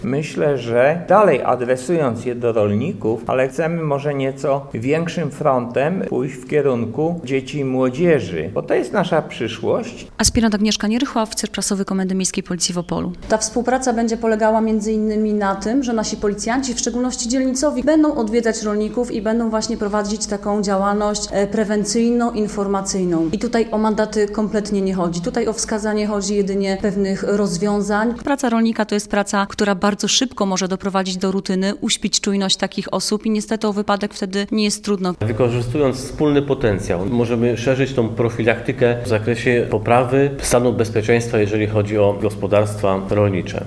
Myślę, że dalej adresując je do rolników, ale chcemy może nieco większym frontem pójść w kierunku dzieci i młodzieży, bo to jest nasza przyszłość. Aspirant Agnieszka Nierychła, oficer prasowy Komendy Miejskiej Policji w Opolu. Ta współpraca będzie polegała m.in. na tym, że nasi policjanci, w szczególności dzielnicowi, będą odwiedzać rolników i będą właśnie prowadzić taką działalność prewencyjno-informacyjną. I tutaj o mandaty kompletnie nie chodzi. Tutaj o wskazanie chodzi jedynie pewnych rozwiązań. Praca rolnika to jest praca, która bardzo szybko może doprowadzić do rutyny, uśpić czujność takich osób i niestety o wypadek wtedy nie jest trudno. Wykorzystując wspólny potencjał, możemy szerzyć tą profilaktykę w zakresie poprawy stanu bezpieczeństwa, jeżeli chodzi o gospodarstwa rolnicze.